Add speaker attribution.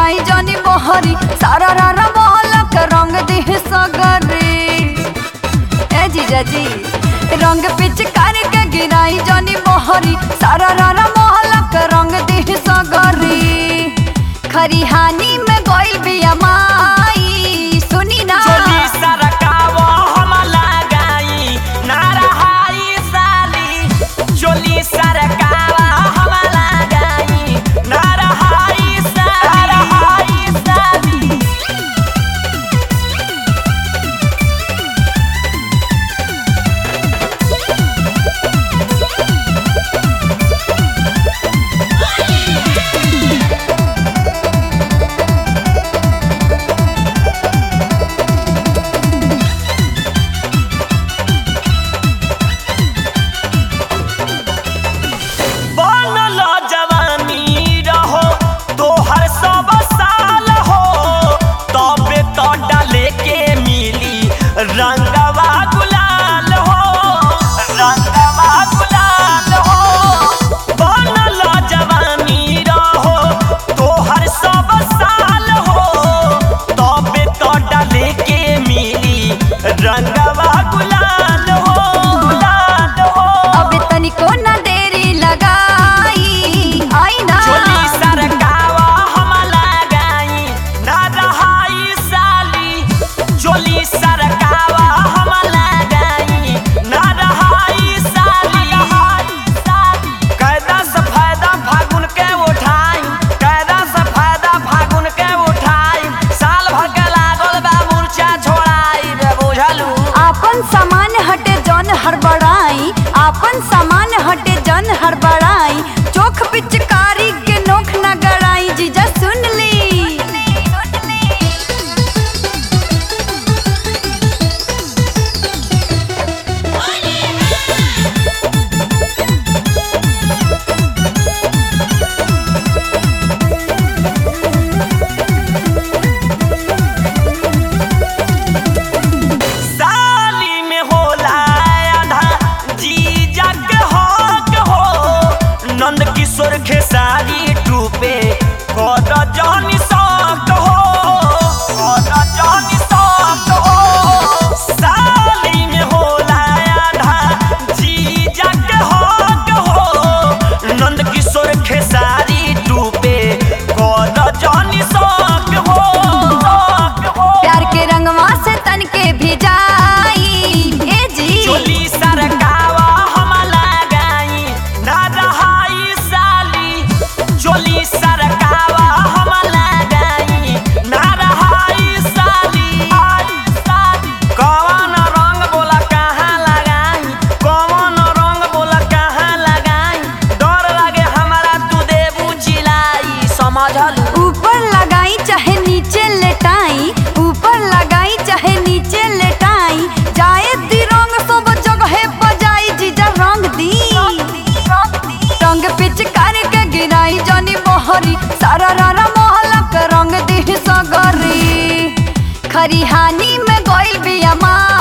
Speaker 1: गिराई जानी मोहरी सारा रारा मोहल्ला का रंग देह सगरे। ए जीजा जी रंग पिचकारी के गिराई जानी मोहरी सारा रारा मोहल्ला का रंग देह सगरे। खरिहानी में गोइल बिया माई सुनी ना
Speaker 2: चोली सरकावा हम लगाई ना रहाई साली। चोली सरकावा हम लगाई ना रहाई साली। बनल जवानी रहो तोहर सब साल हो तबे तो डाले के मिली रंगवा गुलाल हो। रंगवा गुलाल हो बनल जवानी रहो तोहर सब साल हो तबे तो डाले के मिली रंगवा गुलाल हो। गुलाल हो
Speaker 1: अब तनिको ना देरी लगाई आई ना
Speaker 2: चोली सरकावा हम लगाई ना रहाई साली। चोली सरकावा हम लगाई ना रहाई साली। कायदा से फायदा फागुन के उठाई कायदा से फायदा फागुन के उठाई साल भर के लागल बा मूर्छा छोड़ाई बे बुझलू।
Speaker 1: आपन सामान हटे जन हड़बड़ाई आपन सामान हटे जन हड़बड़ाई चोख पिचकारी के नोख न गड़ाई जीजा सुन ली।
Speaker 2: साली में होला आधा जीजा के हक हो नंद किशोर खेसारी ट्रूपे कर जानी शौक हो। कर जानी शौक हो साली में होला आधा जीजा के हक हो नंद किशोर खेसारी ट्रूपे कर जानी शौक हो।
Speaker 1: प्यार के रंगवा से तन के भिजाई ए जी
Speaker 2: चोली सरकावा हम लगाई ना रहाई साली। चोली सरकावा हम लगाई ना रहाई साली। कौन रंग बोला कहाँ लगाई कौन रंग बोला कहाँ लगाई डर लगे हमारा तू देबू चिलाई समझलू।
Speaker 1: ऊपर लगाई चाहे नीचे लेटाई ऊपर लगाई चाहे नीचे लेटाई जाए दी रंग सब जगह बजाई जीजा रंग दी रंग पिचकारी के गिराई जानी मोहरी सारा रारा मोहल्ला का रंग दी सगरी। खरिहानी में गोइल बिया माई